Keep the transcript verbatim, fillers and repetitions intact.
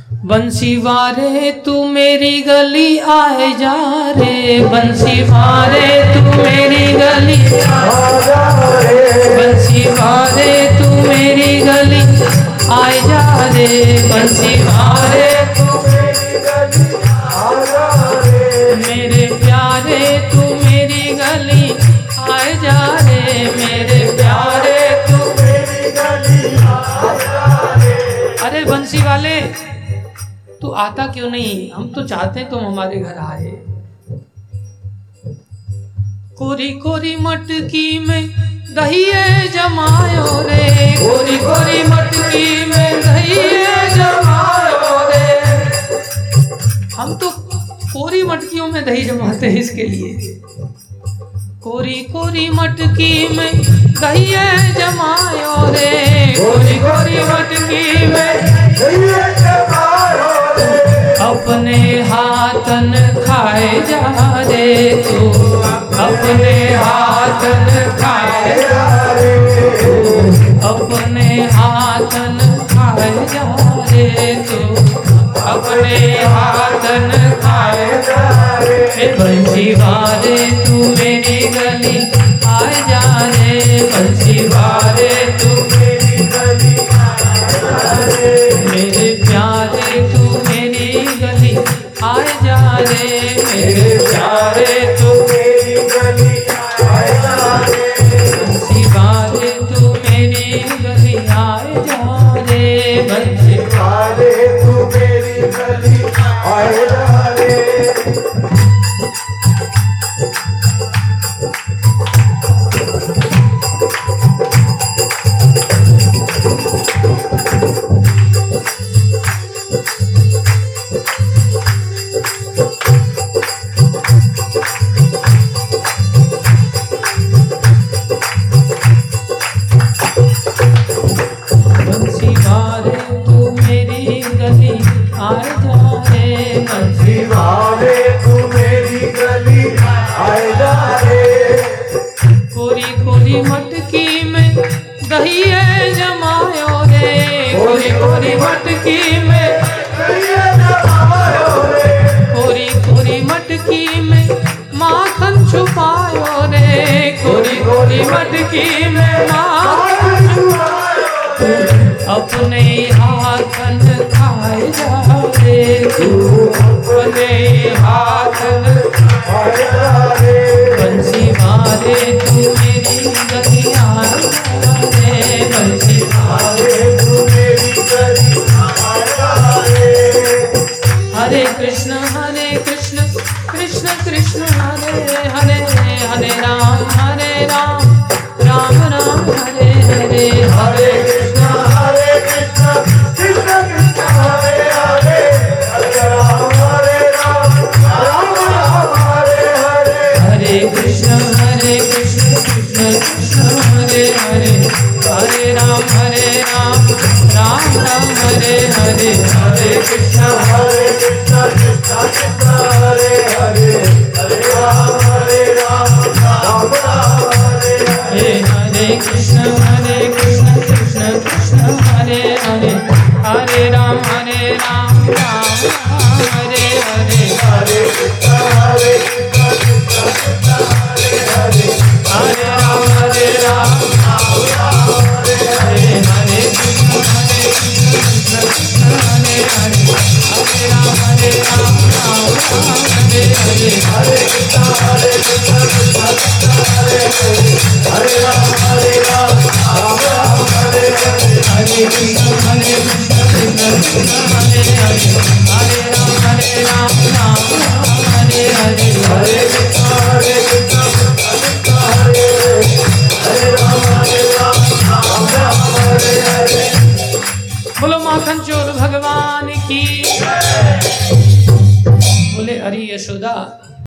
बंसी वारे तू मेरी गली आए जा रे, बंसी वारे तू मेरी गली आए जा रे, बंसी वारे तू मेरी गली आए जा रे, बंसी वारे तू मेरी गली आए जा रे, मेरे प्यारे तू मेरी गली आए जा रे, मेरे प्यारे तू मेरी गली आए जा रे। अरे बंसी वाले तू आता क्यों नहीं, हम तो चाहते हैं तुम हमारे घर आए। कोरी कोरी मटकी में दहिए जमायो रे, कोरी कोरी मटकी में दहिए जमायो रे। हम तो कोरी मटकियों में दही जमाते हैं इसके लिए। कोरी कोरी मटकी में दहिए जमायो रे, कोरी कोरी मटकी में दहिए जमायो रे। अपने हाथन खाए जा रे तू, अपने हाथन खाए जा रे तू, अपने हाथन खाए जा रे तू, अपने हाथन खाए जा रे। बंसी वारे तू मेरी गली आए जा रे, बंसी वारे तू मेरी गली आए जा रे, मेरे प्यारे तू मेरी गली आए जा रे, मेरे प्यारे तू मेरी गली आए जा रे, बंसी वारे तू मेरी गली आए जा रे, बंसी वारे तू मेरी गली आए जा रे। मटकी में माखन अपने हाथन खाए जा रे तू, अपने हाथन खाए जा रे। बंसी वारे तू मेरी गली आए जा रे, बंसी वारे तू मेरी गली आए जा रे। हरे कृष्ण हरे कृष्ण कृष्ण कृष्ण हरे हरे, हरे राम हरे राम राम राम हरे हरे। हरे कृष्ण हरे कृष्ण कृष्ण कृष्ण हरे हरे, हरे राम हरे राम राम राम हरे हरे। हरे कृष्ण हरे कृष्ण कृष्ण कृष्ण हरे हरे, हरे राम हरे राम राम राम हरे हरे। हरे कृष्ण हरे कृष्ण कृष्ण कृष्ण हरे हरे, हरे राम हरे राम राम राम हरे हरे। हरे कृष्ण हरे कृष्ण कृष्ण कृष्ण हरे हरे, हरे राम हरे राम राम राम हरे हरे। हरे कृष्ण हरे कृष्ण कृष्ण कृष्ण हरे हरे, हरे राम हरे राम राम राम हरे हरे। हरे कृष्ण हरे कृष्ण कृष्ण कृष्ण हरे हरे, हरे राम हरे राम राम राम हरे हरे। हरे कृष्ण हरे कृष्ण कृष्ण कृष्ण हरे हरे, हरे राम हरे राम राम राम हरे हरे। हरे कृष्ण हरे कृष्ण कृष्ण कृष्ण हरे हरे, हरे राम हरे राम राम राम हरे हरे। हरे कृष्ण हरे कृष्ण कृष्ण कृष्ण हरे हरे, हरे राम हरे राम राम राम हरे हरे। बोलो माखन चोर भगवान की, बोले हरि यशोदा